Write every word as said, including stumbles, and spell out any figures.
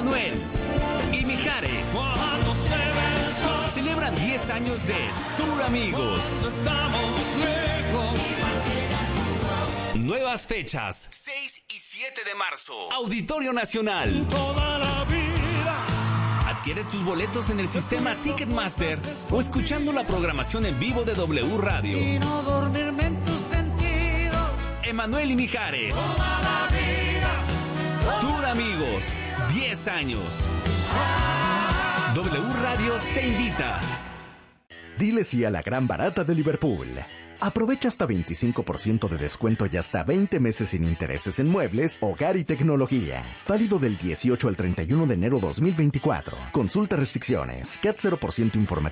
Emanuel y Mijares celebran diez años de Tour Amigos. Nuevas fechas, seis y siete de marzo. Auditorio Nacional. Toda la vida. Adquiere tus boletos en el sistema Ticketmaster o escuchando la programación en vivo de W Radio. Y no dormirme en tus sentidos. Emanuel y Mijares. Toda la vida. Tour Amigos, diez años. W Radio te invita. Dile sí a la gran barata de Liverpool. Aprovecha hasta veinticinco por ciento de descuento y hasta veinte meses sin intereses en muebles, hogar y tecnología. Válido del dieciocho al treinta y uno de enero dos mil veinticuatro. Consulta restricciones. C A T cero por ciento informativo.